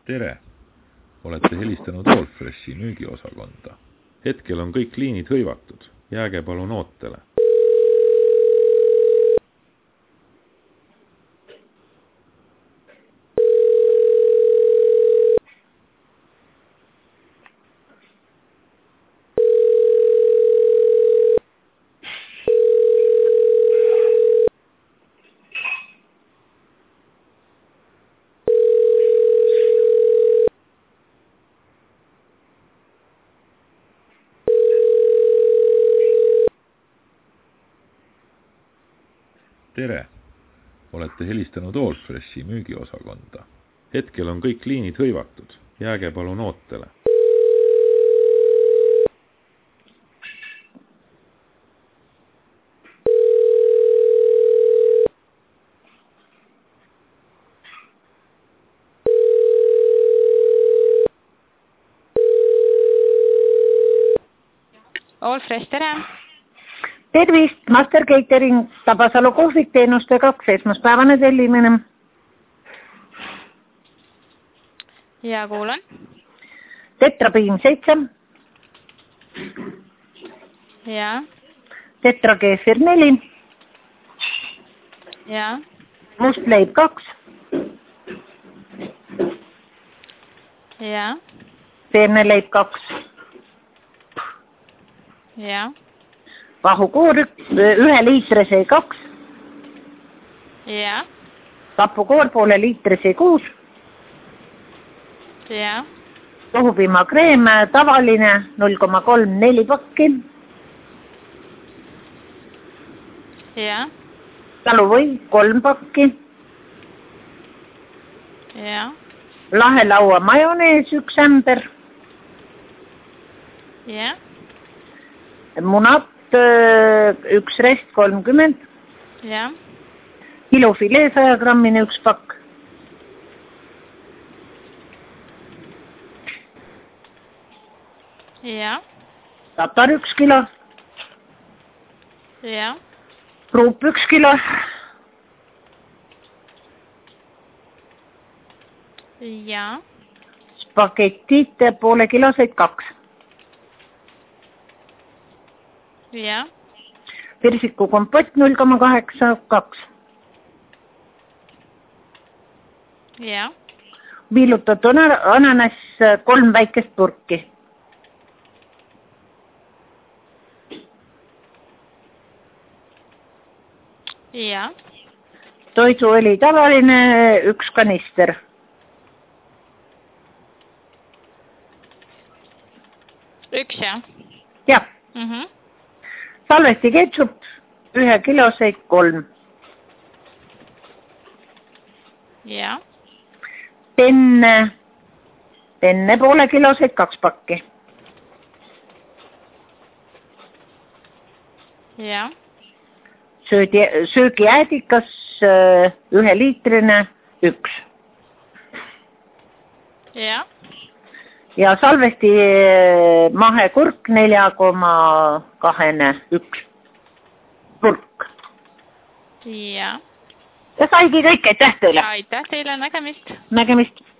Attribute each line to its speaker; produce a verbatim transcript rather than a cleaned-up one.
Speaker 1: Tere! Olete helistanud Allfreshi müügiosakonda. Hetkel on kõik liinid hõivatud. Jääge palun ootele. Tere! Olete helistanud Allfreshi müügiosakonda. Hetkel on kõik liinid hõivatud. Jääge palun ootele.
Speaker 2: Allfresh, tere!
Speaker 3: Tervist, Master Catering, Tabasalu kohvik teenuste kaks, esmaspäevane tellimine.
Speaker 2: Ja kuulan.
Speaker 3: Tetrapiim seitse.
Speaker 2: Ja.
Speaker 3: Tetrakeefir neli.
Speaker 2: Ja.
Speaker 3: Mustleib kaks.
Speaker 2: Ja.
Speaker 3: Peeneleib kaks.
Speaker 2: Ja.
Speaker 3: Vahukoor ühe liitri see kaks.
Speaker 2: Ja.
Speaker 3: Tapukoor poole liitri see kuus.
Speaker 2: Ja.
Speaker 3: Tohupiimakreem tavaline null koma kolm neli pakki.
Speaker 2: Ja.
Speaker 3: Taluvõi kolm pakki.
Speaker 2: Ja.
Speaker 3: Lahelaua majonees üks ämber.
Speaker 2: Ja.
Speaker 3: Munat üks rest kolmkümmend.
Speaker 2: Ja.
Speaker 3: Kilofilee saja grammine üks pakk.
Speaker 2: Ja.
Speaker 3: Tatar üks kilo.
Speaker 2: Ja.
Speaker 3: Ruup üks kilo.
Speaker 2: Ja.
Speaker 3: Spagetid poole kiloseid kaks.
Speaker 2: Ja.
Speaker 3: Pirsiku kompott null koma kaheksa kaks.
Speaker 2: Ja.
Speaker 3: Viilutatud ananas kolm väikest purki.
Speaker 2: Ja.
Speaker 3: Toiduõli tavaline üks kanister.
Speaker 2: Üks, jah?
Speaker 3: Jah.
Speaker 2: Mhm.
Speaker 3: Salvesti ketšup ühe kiloseid kolm.
Speaker 2: Ja.
Speaker 3: Penne, penne poole kiloseid kaks pakki.
Speaker 2: Ja.
Speaker 3: Söödi, söögiäädikas ühe liitrine üks.
Speaker 2: Ja.
Speaker 3: Ja salvesti mahekurk nelja koma kahene üks purk.
Speaker 2: Ja.
Speaker 3: Ja saigi kõik, aitäh teile.
Speaker 2: Aitäh teile, nägemist.
Speaker 3: Nägemist.